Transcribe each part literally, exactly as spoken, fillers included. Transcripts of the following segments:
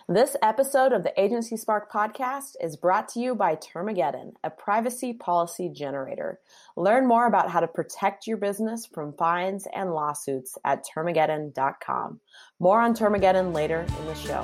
This episode of the Agency Spark podcast is brought to you by Termageddon, a privacy policy generator. Learn more about how to protect your business from fines and lawsuits at termageddon dot com. More on Termageddon later in the show.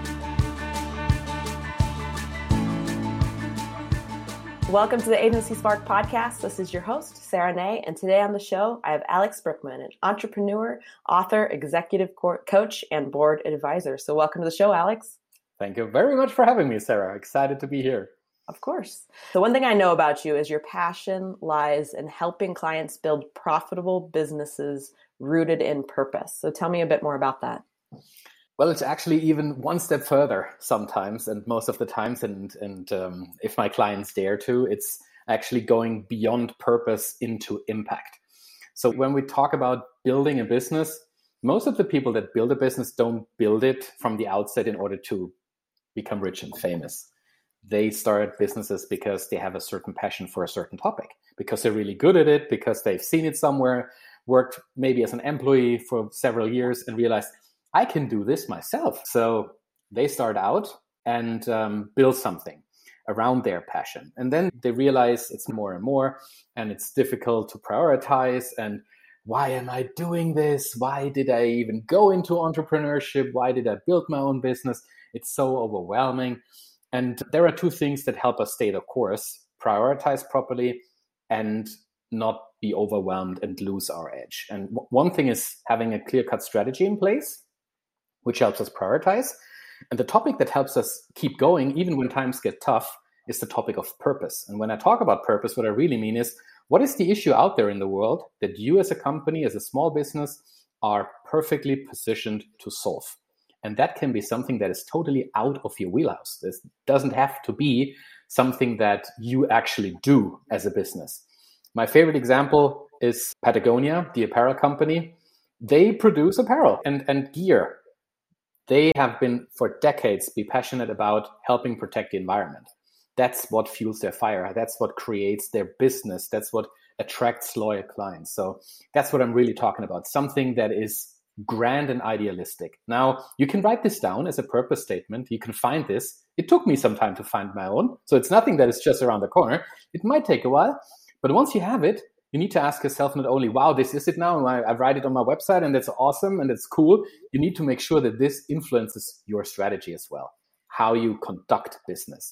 Welcome to the Agency Spark podcast. This is your host, Sarah Nay, and today on the show, I have Alex Brookman, an entrepreneur, author, executive coach, and board advisor. So welcome to the show, Alex. Thank you very much for having me, Sarah. Excited to be here. Of course. The one thing I know about you is your passion lies in helping clients build profitable businesses rooted in purpose. So tell me a bit more about that. Well, it's actually even one step further sometimes, and most of the times, and and um, if my clients dare to, it's actually going beyond purpose into impact. So when we talk about building a business, most of the people that build a business don't build it from the outset in order to become rich and famous. They start businesses because they have a certain passion for a certain topic, because they're really good at it, because they've seen it somewhere, worked maybe as an employee for several years and realized, I can do this myself. So they start out and um, build something around their passion. And then they realize it's more and more, and it's difficult to prioritize. And why am I doing this? Why did I even go into entrepreneurship? Why did I build my own business? It's so overwhelming. And there are two things that help us stay the course: prioritize properly and not be overwhelmed and lose our edge. And w- one thing is having a clear-cut strategy in place, which helps us prioritize. And the topic that helps us keep going, even when times get tough, is the topic of purpose. And when I talk about purpose, what I really mean is, what is the issue out there in the world that you as a company, as a small business, are perfectly positioned to solve? And that can be something that is totally out of your wheelhouse. This doesn't have to be something that you actually do as a business. My favorite example is Patagonia, the apparel company. They produce apparel and, and gear. They have been for decades be passionate about helping protect the environment. That's what fuels their fire. That's what creates their business. That's what attracts loyal clients. So that's what I'm really talking about. Something that is grand and idealistic. Now, you can write this down as a purpose statement. You can find this. It took me some time to find my own. So it's nothing that is just around the corner. It might take a while, but once you have it, you need to ask yourself not only, wow, this is it now, I, I write it on my website and that's awesome and it's cool. You need to make sure that this influences your strategy as well, how you conduct business.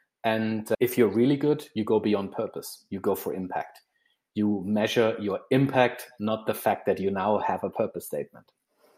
And if you're really good, you go beyond purpose. You go for impact. You measure your impact, not the fact that you now have a purpose statement.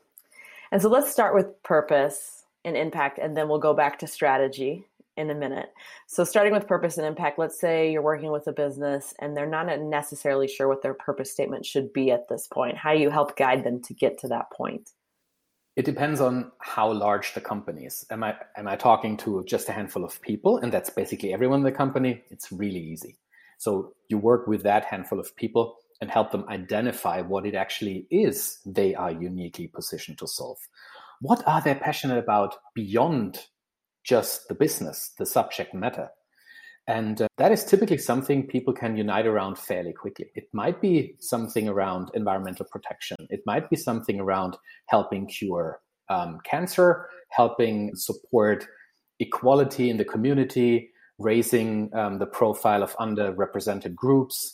And so let's start with purpose and impact, and then we'll go back to strategy in a minute. So starting with purpose and impact, let's say you're working with a business and they're not necessarily sure what their purpose statement should be at this point. How do you help guide them to get to that point? It depends on how large the company is. Am I am I talking to just a handful of people, and that's basically everyone in the company? It's really easy. So you work with that handful of people and help them identify what it actually is they are uniquely positioned to solve. What are they passionate about beyond just the business, the subject matter? And uh, that is typically something people can unite around fairly quickly. It might be something around environmental protection. It might be something around helping cure um, cancer, helping support equality in the community, raising um, the profile of underrepresented groups.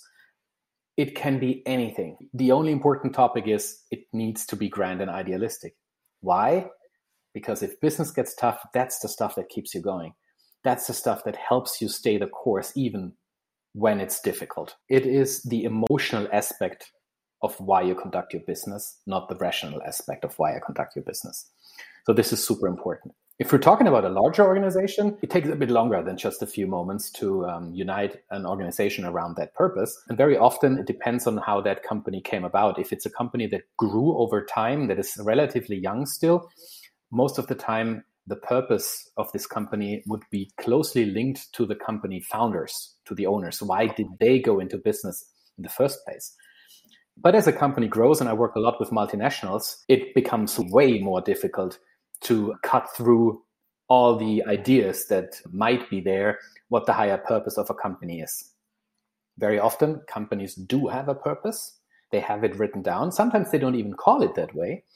It can be anything. The only important topic is it needs to be grand and idealistic. Why? Because if business gets tough, that's the stuff that keeps you going. That's the stuff that helps you stay the course even when it's difficult. It is the emotional aspect of why you conduct your business, not the rational aspect of why you conduct your business. So this is super important. If we're talking about a larger organization, it takes a bit longer than just a few moments to um, unite an organization around that purpose. And very often it depends on how that company came about. If it's a company that grew over time, that is relatively young still, most of the time, the purpose of this company would be closely linked to the company founders, to the owners. Why did they go into business in the first place? But as a company grows, and I work a lot with multinationals, it becomes way more difficult to cut through all the ideas that might be there, what the higher purpose of a company is. Very often, companies do have a purpose. They have it written down. Sometimes they don't even call it that way.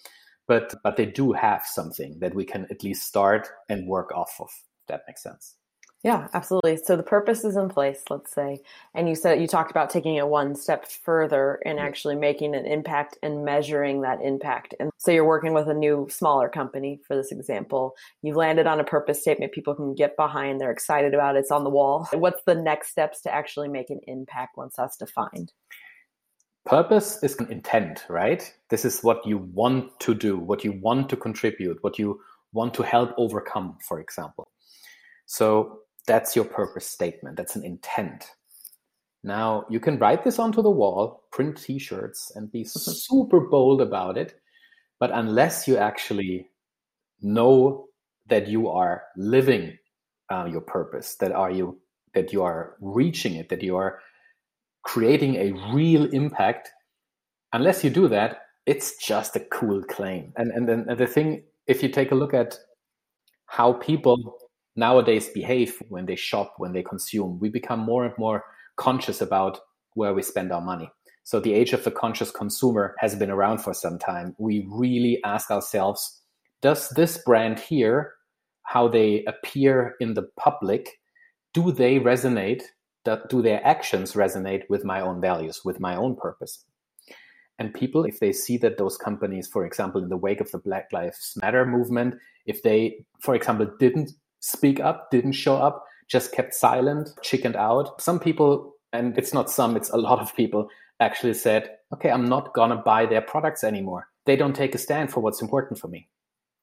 but but they do have something that we can at least start and work off of. If that makes sense. Yeah, absolutely. So the purpose is in place, let's say, and you said you talked about taking it one step further and actually making an impact and measuring that impact. And so you're working with a new, smaller company, for this example. You've landed on a purpose statement people can get behind. They're excited about it. It's on the wall. What's the next steps to actually make an impact once that's defined? Purpose is an intent, right? This is what you want to do, what you want to contribute, what you want to help overcome, for example. So that's your purpose statement. That's an intent. Now, you can write this onto the wall, print t-shirts, and be super bold about it. But unless you actually know that you are living uh, your purpose, that are you that you are reaching it, that you are creating a real impact, unless you do that, it's just a cool claim. And and then the thing, if you take a look at how people nowadays behave when they shop, when they consume, we become more and more conscious about where we spend our money. So the age of the conscious consumer has been around for some time. We really ask ourselves, does this brand here, how they appear in the public, do they resonate? Do their actions resonate with my own values, with my own purpose? And people, if they see that those companies, for example, in the wake of the Black Lives Matter movement, if they, for example, didn't speak up, didn't show up, just kept silent, chickened out. Some people, and it's not some, it's a lot of people, actually said, okay, I'm not going to buy their products anymore. They don't take a stand for what's important for me.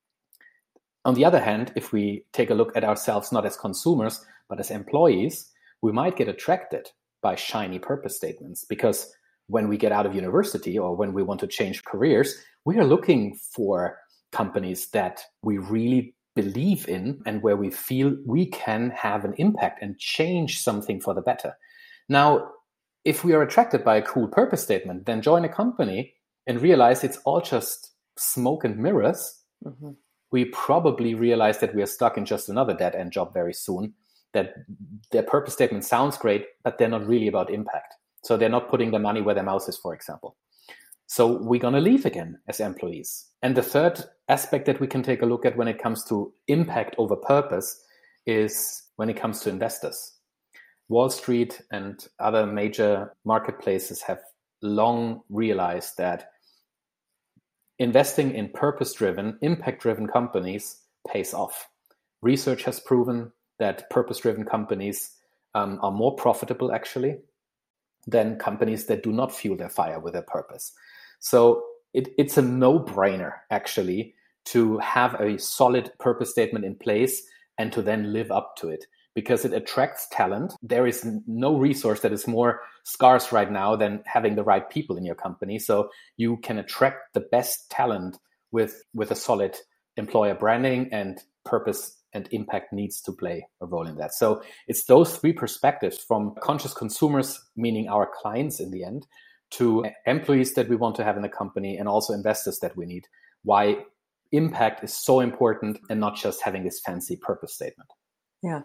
On the other hand, if we take a look at ourselves not as consumers, but as employees, we might get attracted by shiny purpose statements, because when we get out of university or when we want to change careers, we are looking for companies that we really believe in and where we feel we can have an impact and change something for the better. Now, if we are attracted by a cool purpose statement, then join a company and realize it's all just smoke and mirrors. Mm-hmm. We probably realize that we are stuck in just another dead-end job very soon, that their purpose statement sounds great, but they're not really about impact. So they're not putting their money where their mouth is, for example. So we're going to leave again as employees. And the third aspect that we can take a look at when it comes to impact over purpose is when it comes to investors. Wall Street and other major marketplaces have long realized that investing in purpose-driven, impact-driven companies pays off. Research has proven that purpose-driven companies um, are more profitable, actually, than companies that do not fuel their fire with their purpose. So it, it's a no-brainer, actually, to have a solid purpose statement in place and to then live up to it, because it attracts talent. There is no resource that is more scarce right now than having the right people in your company. So you can attract the best talent with, with a solid employer branding, and purpose and impact needs to play a role in that. So it's those three perspectives, from conscious consumers, meaning our clients in the end, to employees that we want to have in the company, and also investors that we need, why impact is so important and not just having this fancy purpose statement. Yeah.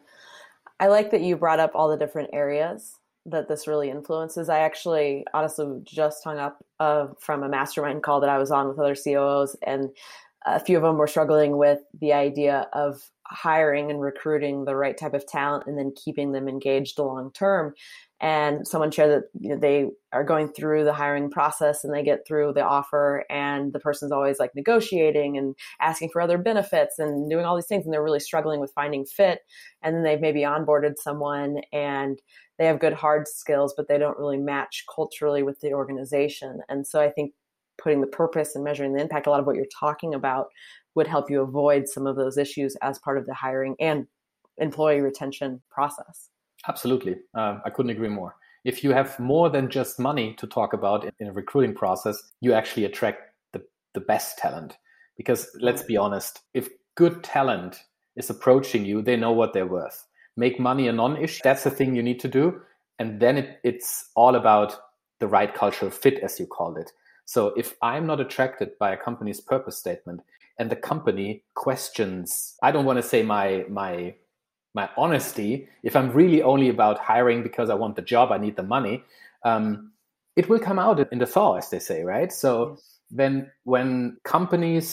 I like that you brought up all the different areas that this really influences. I actually honestly just hung up uh, from a mastermind call that I was on with other C O Os, and a few of them were struggling with the idea of hiring and recruiting the right type of talent and then keeping them engaged long term. And someone shared that, you know, they are going through the hiring process and they get through the offer, and the person's always like negotiating and asking for other benefits and doing all these things, and they're really struggling with finding fit. And then they've maybe onboarded someone and they have good hard skills, but they don't really match culturally with the organization. And so I think putting the purpose and measuring the impact, a lot of what you're talking about, would help you avoid some of those issues as part of the hiring and employee retention process. Absolutely. Uh, I couldn't agree more. If you have more than just money to talk about in, in a recruiting process, you actually attract the, the best talent. Because let's be honest, if good talent is approaching you, they know what they're worth. Make money a non-issue. That's the thing you need to do. And then it, it's all about the right cultural fit, as you called it. So if I'm not attracted by a company's purpose statement, and the company questions, I don't want to say my my my honesty, if I'm really only about hiring because I want the job, I need the money, um, it will come out in the thaw, as they say, right? So then when companies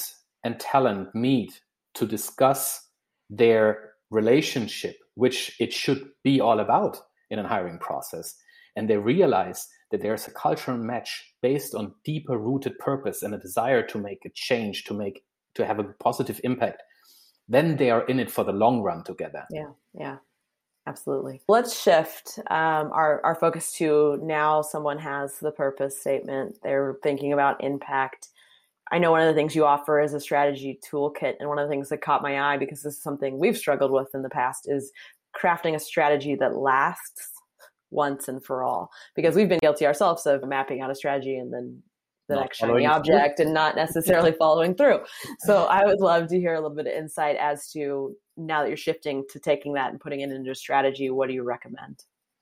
and talent meet to discuss their relationship, which it should be all about in a hiring process, and they realize that there's a cultural match based on deeper rooted purpose and a desire to make a change, to make to have a positive impact, then they are in it for the long run together. Yeah, yeah, absolutely. Let's shift um, our, our focus to now someone has the purpose statement. They're thinking about impact. I know one of the things you offer is a strategy toolkit. And one of the things that caught my eye, because this is something we've struggled with in the past, is crafting a strategy that lasts once and for all. Because we've been guilty ourselves of mapping out a strategy and then the Not next shiny object and not necessarily following through. So I would love to hear a little bit of insight as to, now that you're shifting to taking that and putting it into a strategy, what do you recommend?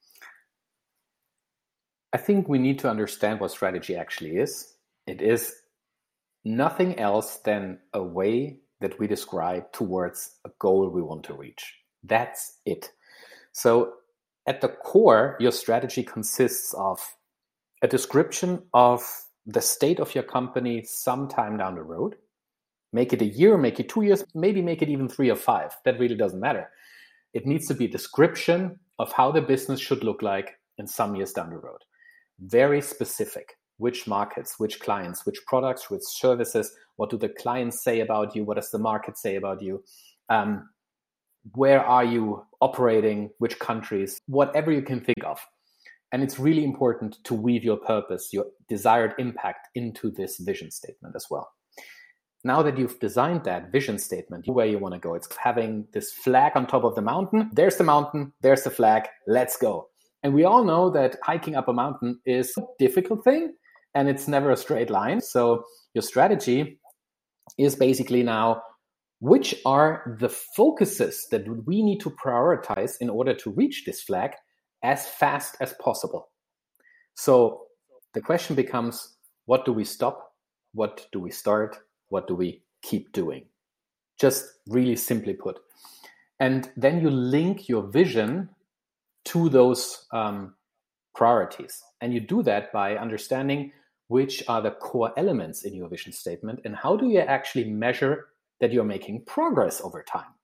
I think we need to understand what strategy actually is. It is nothing else than a way that we describe towards a goal we want to reach. That's it. So at the core, your strategy consists of a description of the state of your company sometime down the road. Make it a year, make it two years, maybe make it even three or five. That really doesn't matter. It needs to be a description of how the business should look like in some years down the road. Very specific. Which markets, which clients, which products, which services, what do the clients say about you? What does the market say about you? Um, where are you operating? Which countries? Whatever you can think of. And it's really important to weave your purpose, your desired impact into this vision statement as well. Now that you've designed that vision statement, where you want to go, it's having this flag on top of the mountain. There's the mountain, there's the flag, let's go. And we all know that hiking up a mountain is a difficult thing and it's never a straight line. So your strategy is basically now, which are the focuses that we need to prioritize in order to reach this flag as fast as possible. So the question becomes, what do we stop? What do we start? What do we keep doing? Just really simply put. And then you link your vision to those um, priorities. And you do that by understanding which are the core elements in your vision statement and how do you actually measure that you're making progress over time.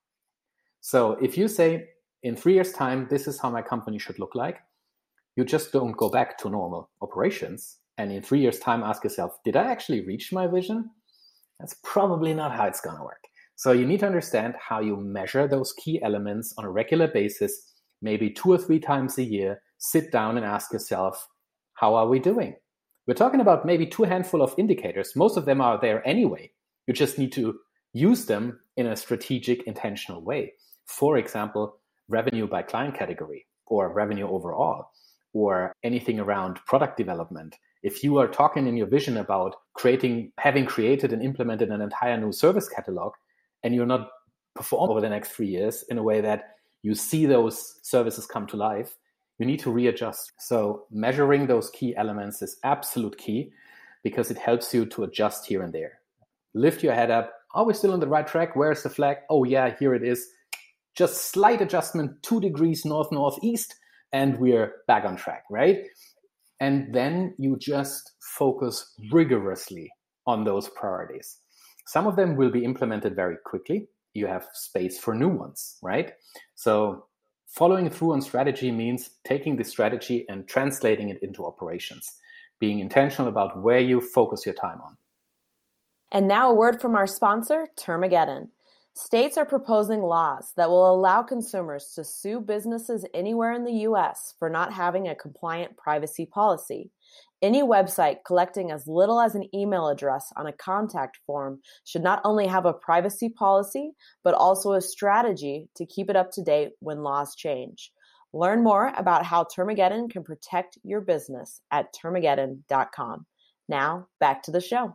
So if you say, in three years' time, this is how my company should look like, you just don't go back to normal operations. And in three years' time, ask yourself, did I actually reach my vision? That's probably not how it's going to work. So you need to understand how you measure those key elements on a regular basis, maybe two or three times a year. Sit down and ask yourself, how are we doing? We're talking about maybe two handful of indicators. Most of them are there anyway. You just need to use them in a strategic, intentional way. For example, revenue by client category or revenue overall or anything around product development. If you are talking in your vision about creating, having created and implemented an entire new service catalog and you're not performing over the next three years in a way that you see those services come to life, you need to readjust. So measuring those key elements is absolute key because it helps you to adjust here and there. Lift your head up. Are we still on the right track? Where's the flag? Oh yeah, here it is. Just slight adjustment, two degrees north, northeast, and we're back on track, right? And then you just focus rigorously on those priorities. Some of them will be implemented very quickly. You have space for new ones, right? So following through on strategy means taking the strategy and translating it into operations, being intentional about where you focus your time on. And now a word from our sponsor, Termageddon. States are proposing laws that will allow consumers to sue businesses anywhere in the U S for not having a compliant privacy policy. Any website collecting as little as an email address on a contact form should not only have a privacy policy, but also a strategy to keep it up to date when laws change. Learn more about how Termageddon can protect your business at termageddon dot com. Now, back to the show.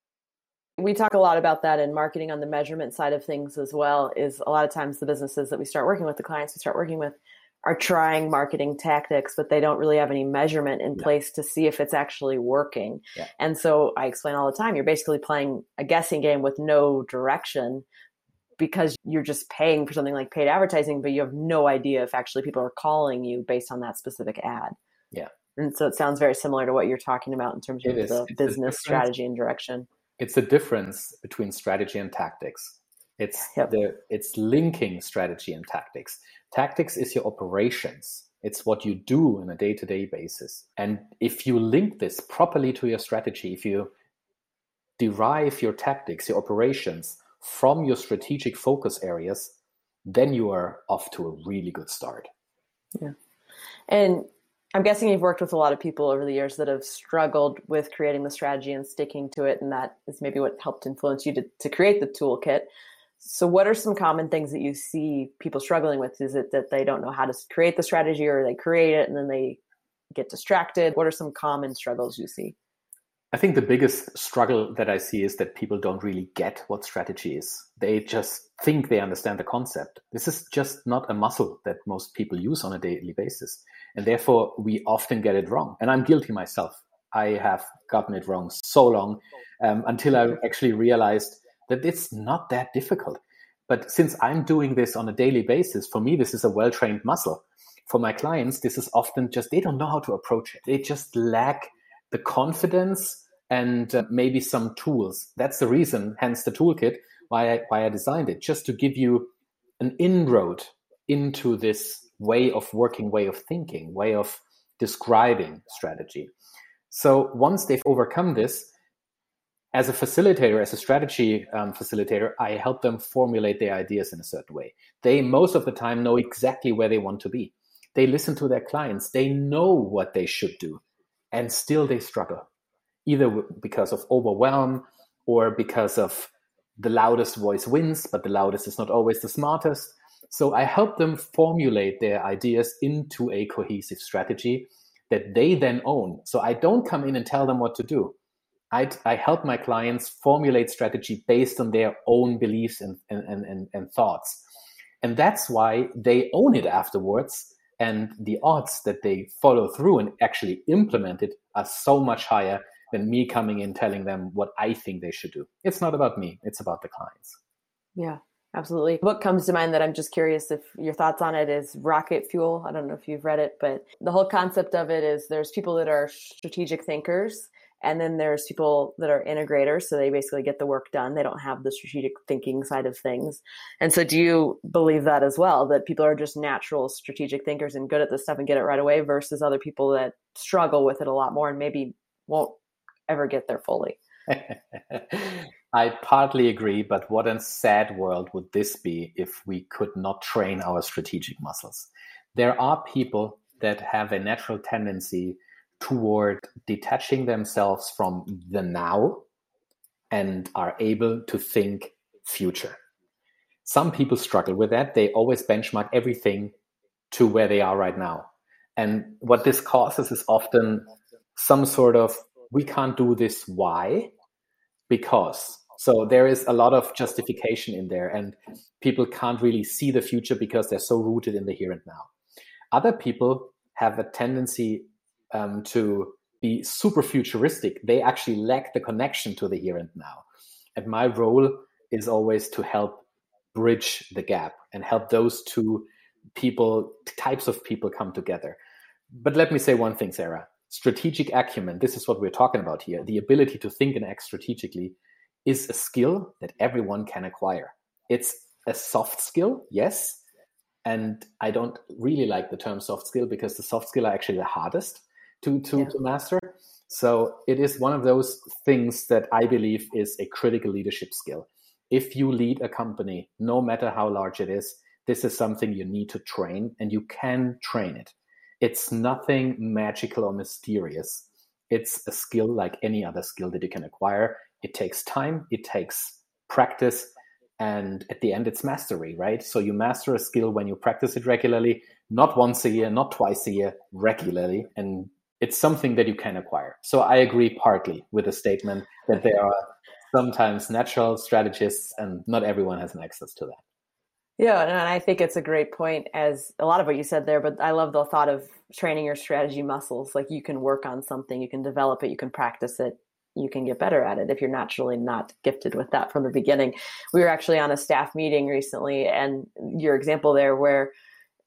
We talk a lot about that in marketing on the measurement side of things as well, is a lot of times the businesses that we start working with, the clients we start working with, are trying marketing tactics, but they don't really have any measurement in yeah. place to see if it's actually working. Yeah. And so I explain all the time, you're basically playing a guessing game with no direction because you're just paying for something like paid advertising, but you have no idea if actually people are calling you based on that specific ad. Yeah. And so it sounds very similar to what you're talking about in terms of the business strategy and direction. It's a difference between strategy and tactics. It's yep. the it's linking strategy and tactics. Tactics is your operations. It's what you do on a day-to-day basis. And if you link this properly to your strategy, if you derive your tactics, your operations from your strategic focus areas, then you are off to a really good start. Yeah. And I'm guessing you've worked with a lot of people over the years that have struggled with creating the strategy and sticking to it. And that is maybe what helped influence you to, to create the toolkit. So what are some common things that you see people struggling with? Is it that they don't know how to create the strategy, or they create it and then they get distracted? What are some common struggles you see? I think the biggest struggle that I see is that people don't really get what strategy is. They just think they understand the concept. This is just not a muscle that most people use on a daily basis. And therefore, we often get it wrong. And I'm guilty myself. I have gotten it wrong so long um, until I actually realized that it's not that difficult. But since I'm doing this on a daily basis, for me, this is a well-trained muscle. For my clients, this is often just, they don't know how to approach it. They just lack the confidence and uh, maybe some tools. That's the reason, hence the toolkit, why I, why I designed it, just to give you an inroad into this way of working, way of thinking, way of describing strategy. So once they've overcome this, as a facilitator, as a strategy um, facilitator, I help them formulate their ideas in a certain way. They, most of the time, know exactly where they want to be. They listen to their clients. They know what they should do. And still they struggle, either because of overwhelm or because of the loudest voice wins, but the loudest is not always the smartest. So I help them formulate their ideas into a cohesive strategy that they then own. So I don't come in and tell them what to do. I, I help my clients formulate strategy based on their own beliefs and, and, and, and thoughts. And that's why they own it afterwards. And the odds that they follow through and actually implement it are so much higher than me coming in telling them what I think they should do. It's not about me. It's about the clients. Yeah, absolutely. What comes to mind that I'm just curious if your thoughts on it is Rocket Fuel. I don't know if you've read it, but the whole concept of it is there's people that are strategic thinkers, and then there's people that are integrators. So they basically get the work done. They don't have the strategic thinking side of things. And so do you believe that as well, that people are just natural strategic thinkers and good at this stuff and get it right away, versus other people that struggle with it a lot more and maybe won't ever get there fully? I partly agree, but what a sad world would this be if we could not train our strategic muscles? There are people that have a natural tendency toward detaching themselves from the now and are able to think future. Some people struggle with that. They always benchmark everything to where they are right now. And what this causes is often some sort of, we can't do this, why? Because. So there is a lot of justification in there, and people can't really see the future because they're so rooted in the here and now. Other people have a tendency Um, to be super futuristic. They actually lack the connection to the here and now. And my role is always to help bridge the gap and help those two people, types of people come together. But let me say one thing, Sarah. Strategic acumen, this is what we're talking about here. The ability to think and act strategically is a skill that everyone can acquire. It's a soft skill, yes. And I don't really like the term soft skill because the soft skill are actually the hardest to, to, yeah. to master. So it is one of those things that I believe is a critical leadership skill. If you lead a company, no matter how large it is, this is something you need to train, and you can train it. It's nothing magical or mysterious. It's a skill like any other skill that you can acquire. It takes time, it takes practice, and at the end it's mastery, right? So you master a skill when you practice it regularly, not once a year, not twice a year, regularly. And it's something that you can acquire. So I agree partly with the statement that there are sometimes natural strategists and not everyone has an access to that. Yeah, and I think it's a great point, as a lot of what you said there, but I love the thought of training your strategy muscles. Like, you can work on something, you can develop it, you can practice it, you can get better at it if you're naturally not gifted with that from the beginning. We were actually on a staff meeting recently, and your example there where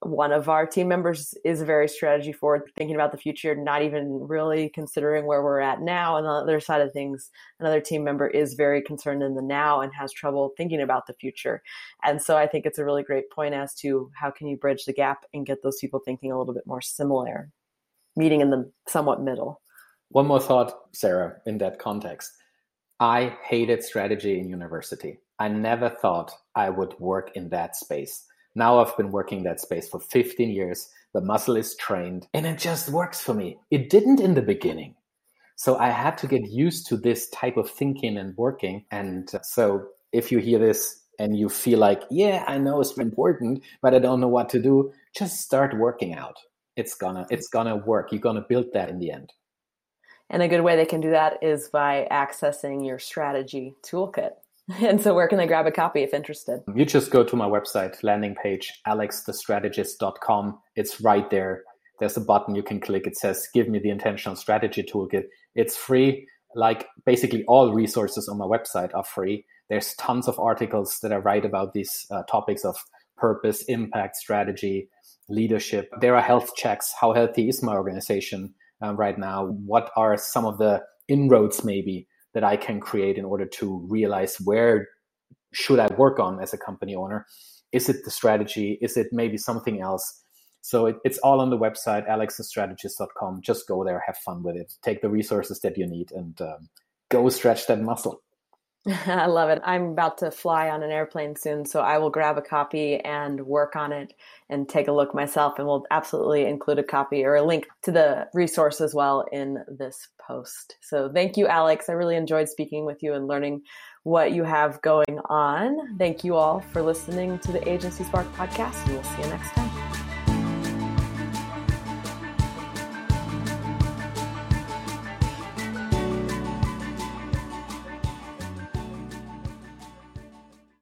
one of our team members is very strategy forward, thinking about the future, not even really considering where we're at now. And on the other side of things, another team member is very concerned in the now and has trouble thinking about the future. And so I think it's a really great point as to how can you bridge the gap and get those people thinking a little bit more similar, meeting in the somewhat middle. One more thought, Sarah, in that context. I hated strategy in university. I never thought I would work in that space. Now I've been working that space for fifteen years. The muscle is trained and it just works for me. It didn't in the beginning. So I had to get used to this type of thinking and working. And so if you hear this and you feel like, yeah, I know it's important, but I don't know what to do, just start working out. It's gonna, it's gonna work. You're gonna build that in the end. And a good way they can do that is by accessing your strategy toolkit. And so where can they grab a copy if interested? You just go to my website, landing page, alex the strategist dot com. It's right there. There's a button you can click. It says, give me the intentional strategy toolkit. It's free. Like basically all resources on my website are free. There's tons of articles that I write about these uh, topics of purpose, impact, strategy, leadership. There are health checks. How healthy is my organization uh, right now? What are some of the inroads maybe that I can create in order to realize where should I work on as a company owner? Is it the strategy? Is it maybe something else? So it, it's all on the website, alex the strategist dot com. Just go there, have fun with it. Take the resources that you need and um, go stretch that muscle. I love it. I'm about to fly on an airplane soon, so I will grab a copy and work on it and take a look myself. And we'll absolutely include a copy or a link to the resource as well in this post. So thank you, Alex. I really enjoyed speaking with you and learning what you have going on. Thank you all for listening to the Agency Spark podcast, and we'll see you next time.